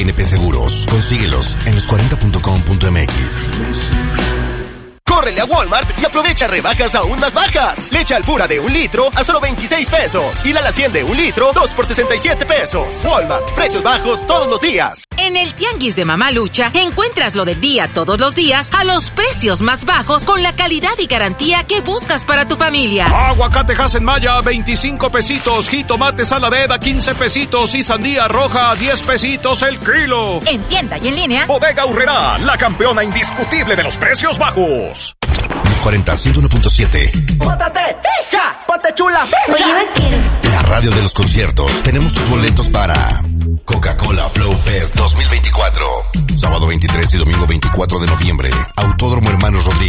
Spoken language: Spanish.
GNP Seguros. Consíguelos en los40.com.mx. ¡Córrele a Walmart y aprovecha rebajas aún más bajas! Leche Alpura de 1 litro a solo 26 pesos. Y la Alacien de 1 litro, 2 por 67 pesos. Walmart, precios bajos todos los días. En el Tianguis de Mamá Lucha encuentras lo del día todos los días a los precios más bajos con la calidad y garantía que buscas para tu familia. Aguacate Hass Maya, 25 pesitos. Jitomate Saladera, 15 pesitos. Y sandía roja, 10 pesitos el kilo. En tienda y en línea. Bodega Aurrerá, la campeona indiscutible de los precios bajos. Los 40, 101.7. ¡Pótate, hija! ¡Ponte chula, Oye, vaquero. La radio de los conciertos. Tenemos tus boletos para Coca-Cola Flow Fest 2024. Sábado 23 y domingo 24 de noviembre. Autódromo Hermanos Rodríguez.